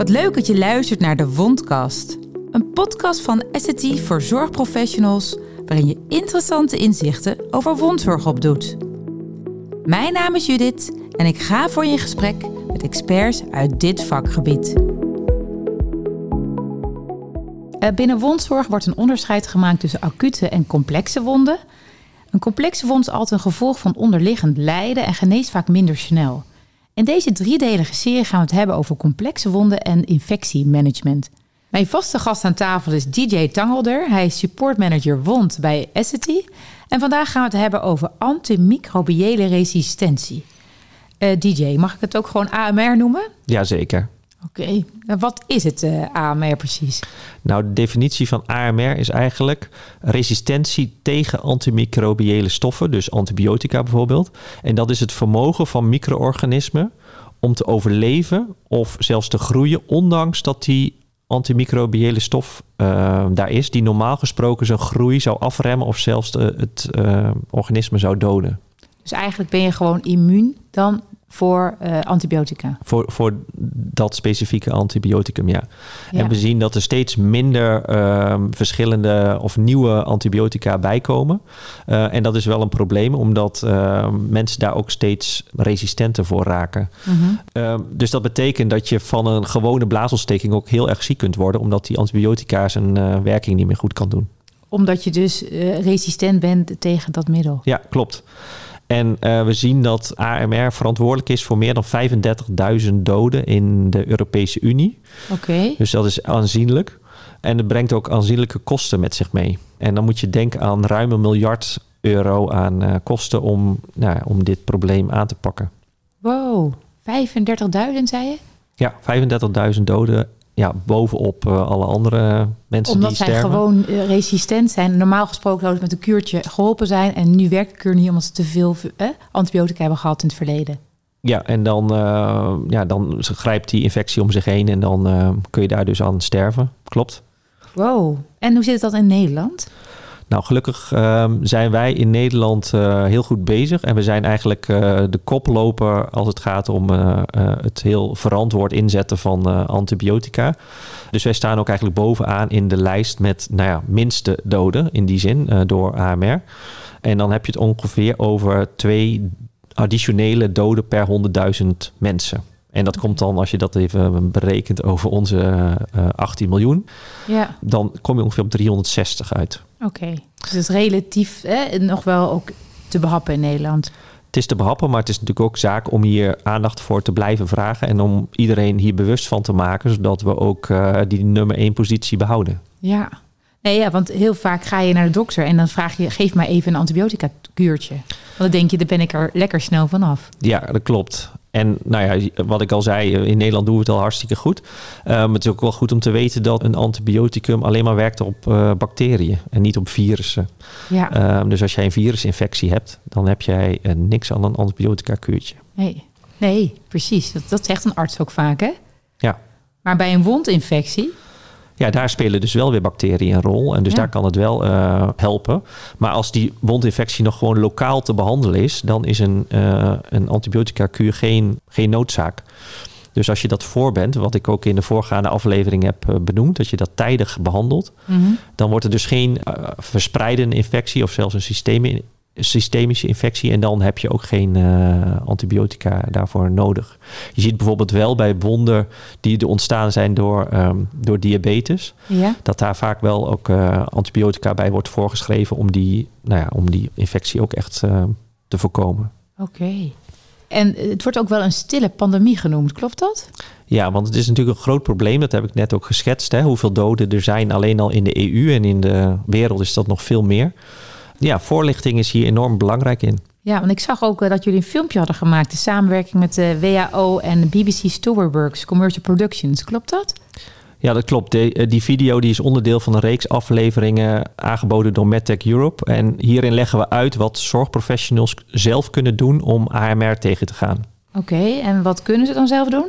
Wat leuk dat je luistert naar de Wondkast. Een podcast van Essity voor zorgprofessionals, waarin je interessante inzichten over wondzorg opdoet. Mijn naam is Judith en ik ga voor je in gesprek met experts uit dit vakgebied. Binnen wondzorg wordt een onderscheid gemaakt tussen acute en complexe wonden. Een complexe wond is altijd een gevolg van onderliggend lijden en geneest vaak minder snel. In deze driedelige serie gaan we het hebben over complexe wonden en infectiemanagement. Mijn vaste gast aan tafel is DJ Tangelder. Hij is supportmanager wond bij Essity. En vandaag gaan we het hebben over antimicrobiële resistentie. DJ, mag ik het ook gewoon AMR noemen? Jazeker. Oké. Wat is het AMR precies? Nou, de definitie van AMR is eigenlijk resistentie tegen antimicrobiële stoffen, dus antibiotica bijvoorbeeld. En dat is het vermogen van micro-organismen om te overleven of zelfs te groeien, ondanks dat die antimicrobiële stof daar is, die normaal gesproken zijn groei zou afremmen of zelfs het organisme zou doden. Dus eigenlijk ben je gewoon immuun dan voor antibiotica? Voor dat specifieke antibioticum, ja. En we zien dat er steeds minder verschillende of nieuwe antibiotica bijkomen. En dat is wel een probleem, omdat mensen daar ook steeds resistenter voor raken. Mm-hmm. Dus dat betekent dat je van een gewone blaasontsteking ook heel erg ziek kunt worden, omdat die antibiotica zijn werking niet meer goed kan doen. Omdat je dus resistent bent tegen dat middel? Ja, klopt. En we zien dat AMR verantwoordelijk is voor meer dan 35.000 doden in de Europese Unie. Oké. Dus dat is aanzienlijk. En het brengt ook aanzienlijke kosten met zich mee. En dan moet je denken aan ruim €1 miljard aan kosten om dit probleem aan te pakken. Wow, 35.000 zei je? Ja, 35.000 doden. Ja, bovenop alle andere mensen omdat die sterven. Omdat zij gewoon resistent zijn. Normaal gesproken zouden ze met een kuurtje geholpen zijn. En nu werkt de kuur niet omdat ze te veel antibiotica hebben gehad in het verleden. Ja, en dan grijpt die infectie om zich heen. En dan kun je daar dus aan sterven. Klopt. Wow. En hoe zit dat in Nederland? Nou, gelukkig zijn wij in Nederland heel goed bezig. En we zijn eigenlijk de koploper als het gaat om het heel verantwoord inzetten van antibiotica. Dus wij staan ook eigenlijk bovenaan in de lijst met minste doden in die zin door AMR. En dan heb je het ongeveer over 2 additionele doden per 100.000 mensen. En dat komt dan, als je dat even berekent over onze 18 miljoen... Ja. Dan kom je ongeveer op 360 uit. Oké. Dus dat is relatief nog wel ook te behappen in Nederland. Het is te behappen, maar het is natuurlijk ook zaak om hier aandacht voor te blijven vragen. En om iedereen hier bewust van te maken, zodat we ook die nummer 1 positie behouden. Ja. Nee, ja, want heel vaak ga je naar de dokter en dan vraag je, geef mij even een antibiotica kuurtje. Want dan denk je, daar ben ik er lekker snel vanaf. Ja, dat klopt. En wat ik al zei, in Nederland doen we het al hartstikke goed. Maar het is ook wel goed om te weten dat een antibioticum alleen maar werkt op bacteriën en niet op virussen. Ja. Dus als jij een virusinfectie hebt, dan heb jij niks aan een antibiotica kuurtje. Nee, precies. Dat zegt een arts ook vaak, hè? Ja. Maar bij een wondinfectie? Ja, daar spelen dus wel weer bacteriën een rol. En dus daar kan het wel helpen. Maar als die wondinfectie nog gewoon lokaal te behandelen is, dan is een antibiotica-kuur geen noodzaak. Dus als je dat voor bent, wat ik ook in de voorgaande aflevering heb benoemd, dat je dat tijdig behandelt, dan wordt er dus geen verspreidende infectie of zelfs een systemische infectie. En dan heb je ook geen antibiotica daarvoor nodig. Je ziet bijvoorbeeld wel bij wonden die er ontstaan zijn door diabetes, dat daar vaak wel ook antibiotica bij wordt voorgeschreven om die infectie ook echt te voorkomen. Oké. En het wordt ook wel een stille pandemie genoemd, klopt dat? Ja, want het is natuurlijk een groot probleem. Dat heb ik net ook geschetst. Hè? Hoeveel doden er zijn alleen al in de EU en in de wereld is dat nog veel meer. Ja, voorlichting is hier enorm belangrijk in. Ja, want ik zag ook dat jullie een filmpje hadden gemaakt in samenwerking met de WHO en de BBC Storyworks Commercial Productions. Klopt dat? Ja, dat klopt. Die video die is onderdeel van een reeks afleveringen aangeboden door MedTech Europe. En hierin leggen we uit wat zorgprofessionals zelf kunnen doen om AMR tegen te gaan. Oké, en wat kunnen ze dan zelf doen?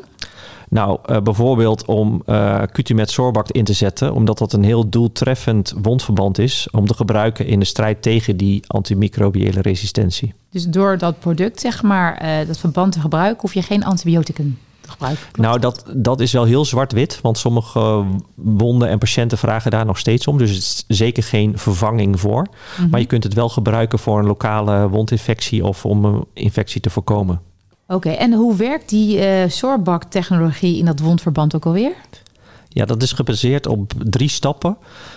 Nou, bijvoorbeeld om Qutimet Sorbact in te zetten, omdat dat een heel doeltreffend wondverband is om te gebruiken in de strijd tegen die antimicrobiële resistentie. Dus door dat product, zeg maar, dat verband te gebruiken, hoef je geen antibioticum gebruiken. Nou, dat is wel heel zwart-wit. Want sommige wonden en patiënten vragen daar nog steeds om. Dus het is zeker geen vervanging voor. Mm-hmm. Maar je kunt het wel gebruiken voor een lokale wondinfectie of om een infectie te voorkomen. Oké, en hoe werkt die Sorbact-technologie in dat wondverband ook alweer? Ja, dat is gebaseerd op 3 stappen.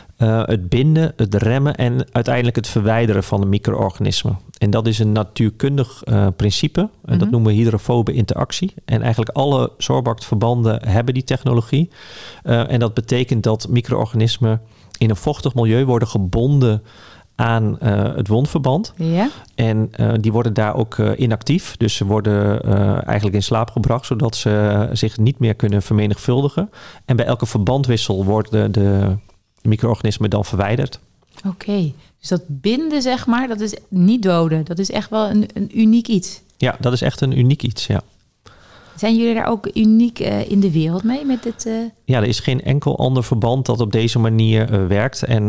Het binden, het remmen en uiteindelijk het verwijderen van een micro-organisme. En dat is een natuurkundig principe. En dat noemen we hydrofobe interactie. En eigenlijk alle Sorbact-verbanden hebben die technologie. En dat betekent dat micro-organismen in een vochtig milieu worden gebonden aan het wondverband. Ja. En die worden daar ook inactief. Dus ze worden eigenlijk in slaap gebracht, zodat ze zich niet meer kunnen vermenigvuldigen. En bij elke verbandwissel worden de micro-organismen dan verwijderd. Oké, dus dat binden, zeg maar, dat is niet doden. Dat is echt wel een uniek iets. Ja, dat is echt een uniek iets, ja. Zijn jullie daar ook uniek in de wereld mee met dit? Ja, er is geen enkel ander verband dat op deze manier werkt. En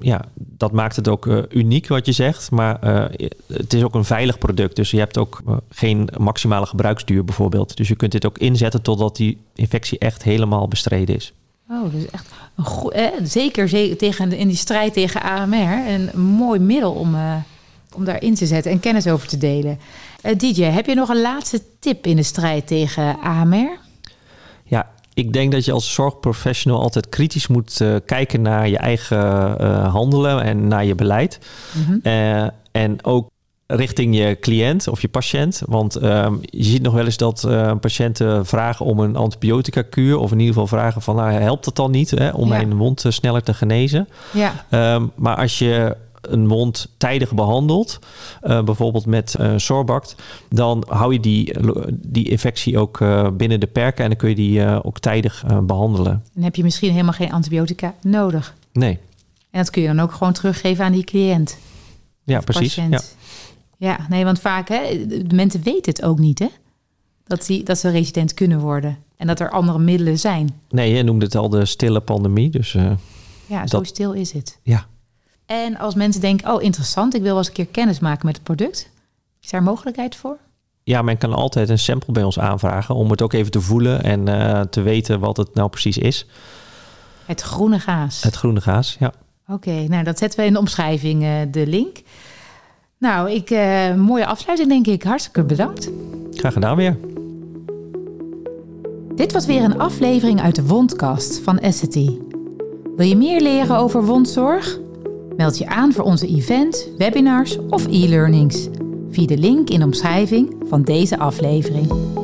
dat maakt het ook uniek wat je zegt. Maar het is ook een veilig product. Dus je hebt ook geen maximale gebruiksduur bijvoorbeeld. Dus je kunt dit ook inzetten totdat die infectie echt helemaal bestreden is. Oh, dus echt zeker tegen in die strijd tegen AMR een mooi middel om daarin te zetten en kennis over te delen. DJ, heb je nog een laatste tip in de strijd tegen AMR? Ja, ik denk dat je als zorgprofessional altijd kritisch moet kijken naar je eigen handelen en naar je beleid. Mm-hmm. En ook richting je cliënt of je patiënt. Want je ziet nog wel eens dat patiënten vragen om een antibiotica-kuur. Of in ieder geval vragen van, nou, helpt dat dan niet om mijn wond sneller te genezen? Ja. Maar als je een wond tijdig behandelt, bijvoorbeeld met Sorbact, dan hou je die infectie ook binnen de perken en dan kun je die ook tijdig behandelen. Dan heb je misschien helemaal geen antibiotica nodig. Nee. En dat kun je dan ook gewoon teruggeven aan die cliënt. Ja, precies. Ja, nee, want vaak de mensen weten het ook niet, hè? Dat ze resident kunnen worden en dat er andere middelen zijn. Nee, je noemde het al de stille pandemie. Dus, zo stil is het. Ja. En als mensen denken, oh interessant, ik wil wel eens een keer kennis maken met het product. Is daar mogelijkheid voor? Ja, men kan altijd een sample bij ons aanvragen om het ook even te voelen en te weten wat het nou precies is. Het groene gaas. Het groene gaas, ja. Oké, nou dat zetten we in de omschrijving, de link. Nou, mooie afsluiting denk ik. Hartstikke bedankt. Graag gedaan weer. Dit was weer een aflevering uit de Wondkast van Essity. Wil je meer leren over wondzorg? Meld je aan voor onze events, webinars of e-learnings via de link in de omschrijving van deze aflevering.